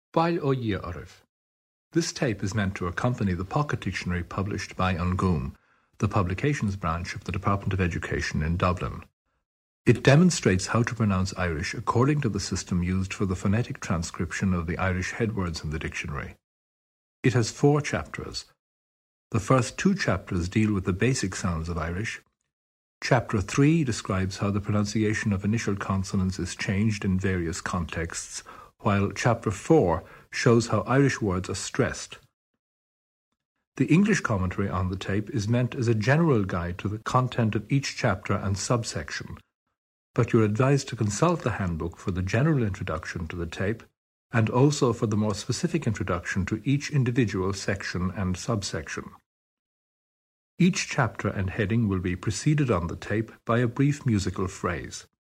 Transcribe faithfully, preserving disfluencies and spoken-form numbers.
Bail ó dhíth oribh. This tape is meant to accompany the Pocket Dictionary published by An Gúm, the publications branch of the Department of Education in Dublin. It demonstrates how to pronounce Irish according to the system used for the phonetic transcription of the Irish headwords in the dictionary. It has four chapters. The first two chapters deal with the basic sounds of Irish. Chapter three describes how the pronunciation of initial consonants is changed in various contexts, while Chapter four shows how Irish words are stressed. The English commentary on the tape is meant as a general guide to the content of each chapter and subsection, but you're advised to consult the handbook for the general introduction to the tape and also for the more specific introduction to each individual section and subsection. Each chapter and heading will be preceded on the tape by a brief musical phrase.